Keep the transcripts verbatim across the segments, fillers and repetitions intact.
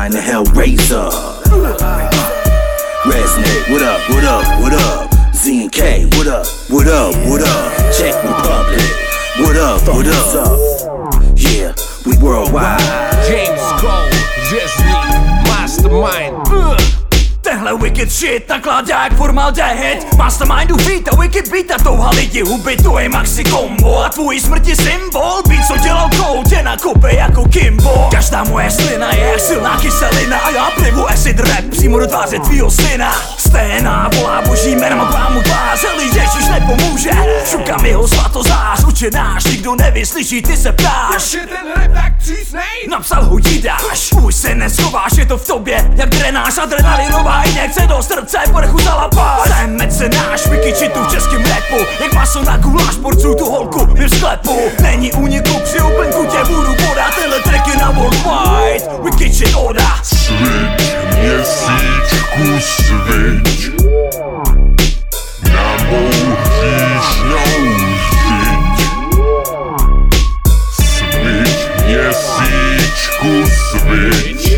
mastermind, the Hellraiser. Resnick, what up, what up, what up? Z and K, what up, what up, what up? Czech Republic, what up, what up? Yeah, we worldwide. James Cole, Resnick, mastermind. uh. Tenhle wicked shit nakládá jak formaldehyd. Mastermindu víta, wicked beata, touha lidi huby, to je maxi kombo. A tvůj smrti symbol, beat co dělal Cole, tě nakope jako Kimbo. Každá moje slina je jak silná kyselina a já plivu acid rap přímo do tváře tvýho syna. Sténa volá boží jménem a klámu tvář, celý Ježíš nepomůže. Šukám jeho svatozář, učenáš, nikdo nevyslyší, ty se ptáš. Je ten rap tak přísnej? Napsal ho Jidáš, už se neschováš, je to v tobě jak drenáž, adrenalinová injekce do srdce, povrchu zalapáš. Jsem mecenáš, vykyčitu v českým rapu, jak maso na guláš, porcuju tu holku v sklepu. Není úniku, při úplňku tě budu podat, tyhle tracky na worldwide, vykyčit oda. Sviť, měsíčku sviť, na mou hříšnou žiť. Sviť, měsíčku sviť,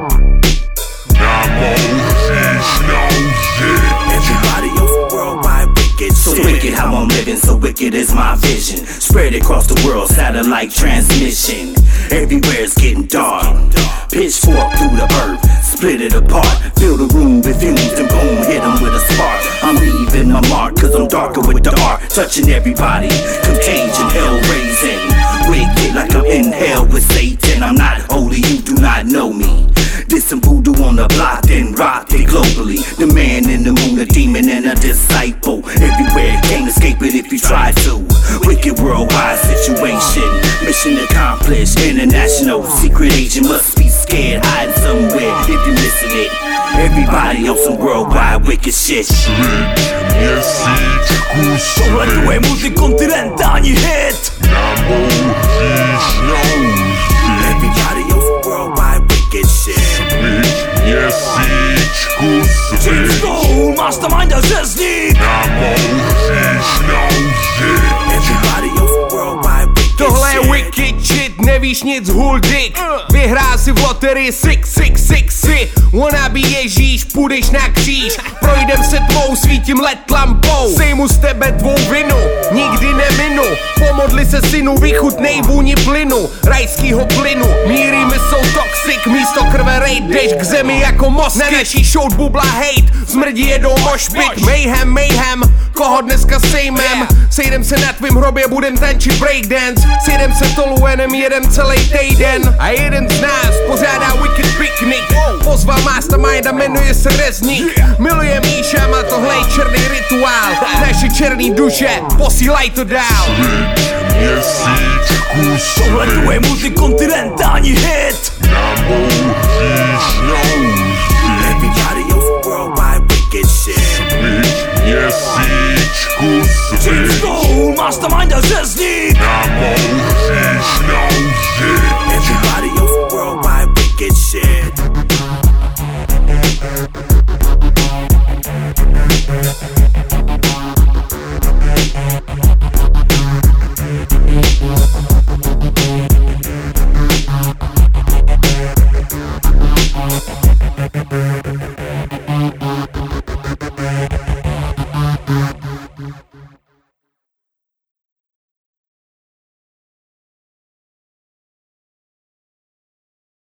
na mou hříšnou žiť. Everybody else worldwide wicked. So wicked how I'm living, so wicked is my vision. Spread across the world, satellite transmission. Everywhere it's getting dark. Pitchfork through the earth, split it apart. Fill the room with fumes and boom, hit them with a spark. I'm leaving my mark, cause I'm darker with the art. Touching everybody, contagion, hell raising. Wicked like I'm in hell with Satan. I'm not holy, you do not know me. This some voodoo on the block, then rocked it globally. The man in the moon, a demon and a disciple. Everywhere, can't escape it if you try to. Wicked worldwide situation, mission accomplished. International secret agent must be scared, hiding somewhere if you missing it. Everybody on some worldwide wicked shit. Sviť, měsíčku Tohle tu je sviť, multikontinentální hit. na mou hříšnou žiť. Everybody on some worldwide wicked shit. Sviť, měsíčku James sviť, Cole, mastermind a Resnick. na mou hříšnou žiť. Everybody on some worldwide wicked Tohle je shit. wicked shit, nevíš nic, huldik. Vyhrál si v loterii six six six si. Ona by Ježíš, půjdeš na kříž. Projdem se tvou, svítím led lampou. Sejmu z tebe tvou vinu, nikdy neminu. Pomodli se synu, vychutnej vůni plynu, rajskýho plynu. Míry my jsou toxic, místo krve raid, jdeš k zemi jako moskyt. Na naší show bubla hate, smrdí jedou mošpit. Mayhem, mayhem, koho dneska sejmem. Sejdem se na tvým hrobě, budem tančit breakdance. Sejdem se toluenem, jeden celý týden. A jeden z nás pořádá wicked picnic. Pozval mastermind a jmenuje se Resnick. Miluje Míša, má tohle je černý rituál. Naše černý duše, posílaj to dál. Sviť, měsíčku Tohle tu je sviť, multikontinentální hit. na mou hříšnou žiť. Everybody on some worldwide wicked shit. Sviť, měsíčku James sviť, Cole, mastermind a Resnick. na mou